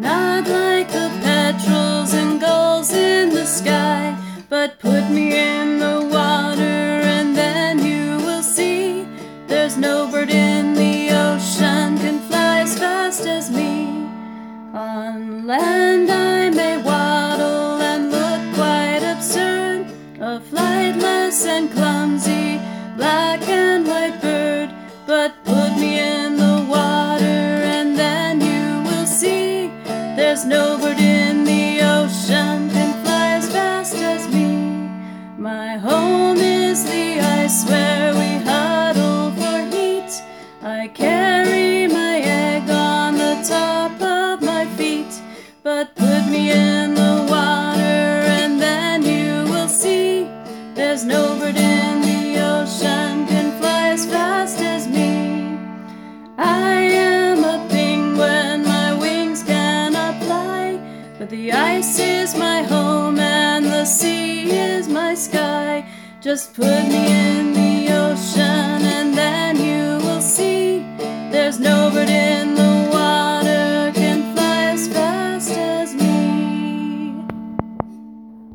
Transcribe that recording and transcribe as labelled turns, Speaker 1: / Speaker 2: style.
Speaker 1: Not like the petrels and gulls in the sky, but put me in the water and then you will see. There's no bird in the ocean can fly as fast as me. On land I may waddle and look quite absurd, a flightless and clumsy black and white bird, but put me in the water and then you will see. There's no bird in the ocean can fly as fast as me. My home is the ice where we huddle for heat. I carry my egg on the top of my feet, but put me in the water and then you will see. There's no bird in the ocean can fly as fast as me. I am a penguin, my wings cannot fly, but the ice is my home and the sea is my sky. Just put me in the ocean